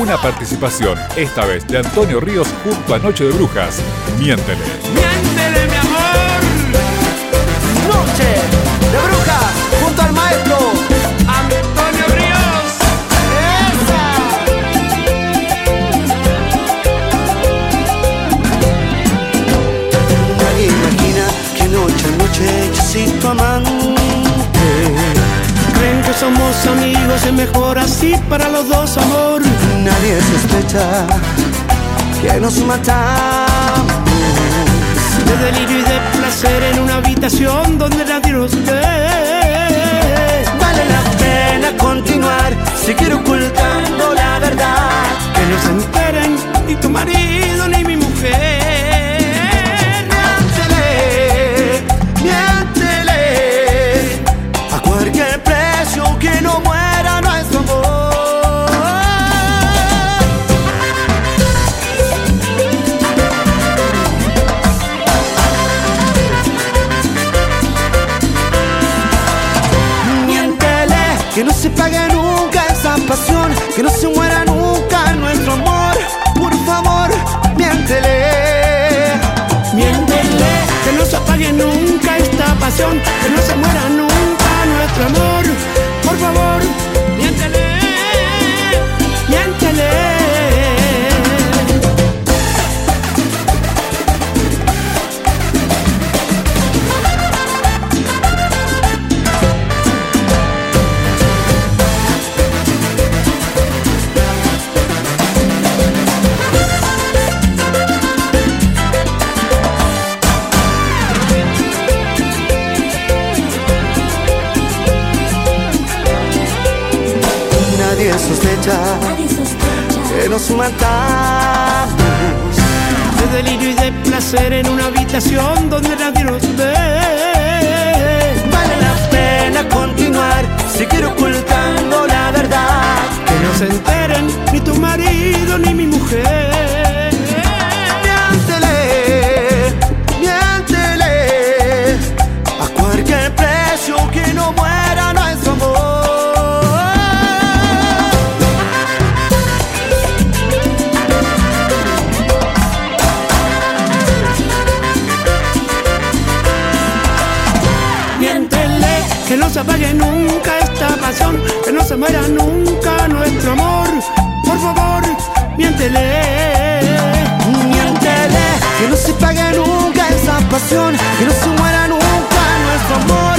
una participación, esta vez de Antonio Ríos junto a Noche de Brujas. Miéntele. Miéntele, mi amor. Noche de Brujas junto al maestro Antonio Ríos. Nadie imagina que noche a noche yo soy tu amante. Creen que somos amigos, es mejor así para los dos, amor. Nadie sospecha que nos matamos. De delirio y de placer en una habitación donde nadie nos ve. Vale la pena continuar, seguir ocultando la verdad. Que no se enteren ni tu marido ni mi mujer. Miéntele a cualquier precio, que no muera nuestro amor. Miéntele que no se pague nunca esa pasión, que no se muera nunca nuestro amor. Por favor, miéntele. Miéntele que no se apague nunca esta pasión, que no se muera nunca nuestro amor. Por favor, miéntele, miéntele. Nadie sospecha que nos matamos. De delirio y de placer en una habitación donde nadie nos ve. Vale la pena continuar, seguir ocultando la verdad. Que no se enteren ni tu marido ni mi mujer. Miéntele, miéntele a cualquier precio, que no muera nuestro amor. Que no se apague nunca esta pasión, que no se muera nunca nuestro amor. Por favor, miéntele. Miéntele que no se pague nunca esa pasión, que no se muera nunca nuestro amor.